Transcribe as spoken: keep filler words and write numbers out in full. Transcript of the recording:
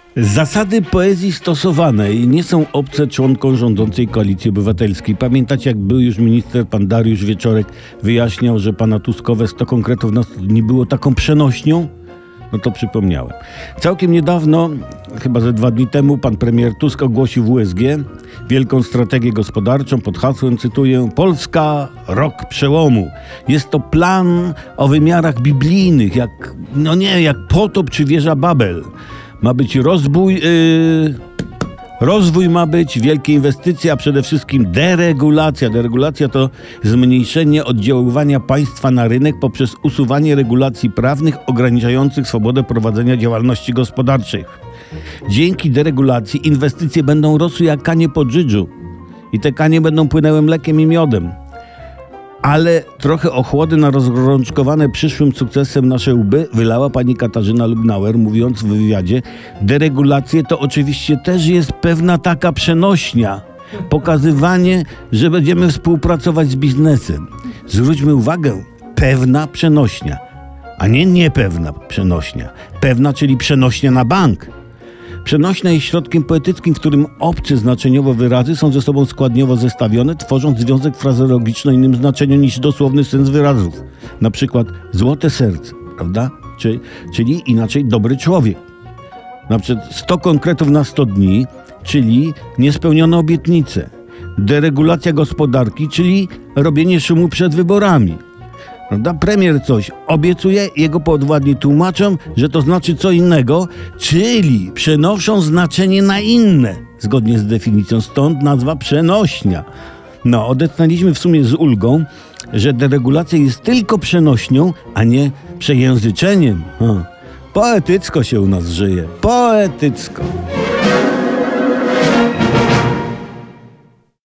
Zasady poezji stosowanej nie są obce członkom rządzącej Koalicji Obywatelskiej. Pamiętacie, jak był już minister pan Dariusz Wieczorek wyjaśniał, że pana Tuskowe sto konkretów na sto dni było taką przenośnią? No to przypomniałem. Całkiem niedawno, chyba ze dwa dni temu, pan premier Tusk ogłosił w U S G wielką strategię gospodarczą pod hasłem, cytuję, Polska rok przełomu. Jest to plan o wymiarach biblijnych, jak, no nie, jak potop czy wieża Babel. Ma być rozbój, yy, rozwój ma być, wielkie inwestycje, a przede wszystkim deregulacja. Deregulacja to zmniejszenie oddziaływania państwa na rynek poprzez usuwanie regulacji prawnych ograniczających swobodę prowadzenia działalności gospodarczej. Dzięki deregulacji inwestycje będą rosły jak kanie po dżdżu i te kanie będą płynęły mlekiem i miodem. Ale trochę ochłody na rozgorączkowane przyszłym sukcesem nasze łby wylała pani Katarzyna Lubnauer, mówiąc w wywiadzie, deregulacje to oczywiście też jest pewna taka przenośnia. Pokazywanie, że będziemy współpracować z biznesem. Zwróćmy uwagę, pewna przenośnia, a nie niepewna przenośnia. Pewna, czyli przenośnia na bank. Przenośna jest środkiem poetyckim, w którym obce znaczeniowo wyrazy są ze sobą składniowo zestawione, tworząc związek frazeologiczny o innym znaczeniu niż dosłowny sens wyrazów. Na przykład złote serce, prawda? Czy, czyli inaczej dobry człowiek. Na przykład sto konkretów na sto dni, czyli niespełnione obietnice. Deregulacja gospodarki, czyli robienie szumu przed wyborami. Prawda? Premier coś obiecuje, jego podwładni tłumaczą, że to znaczy co innego, czyli przenoszą znaczenie na inne, zgodnie z definicją, stąd nazwa przenośnia. No, odetchnęliśmy w sumie z ulgą, że deregulacja jest tylko przenośnią, a nie przejęzyczeniem. Ha. Poetycko się u nas żyje, poetycko.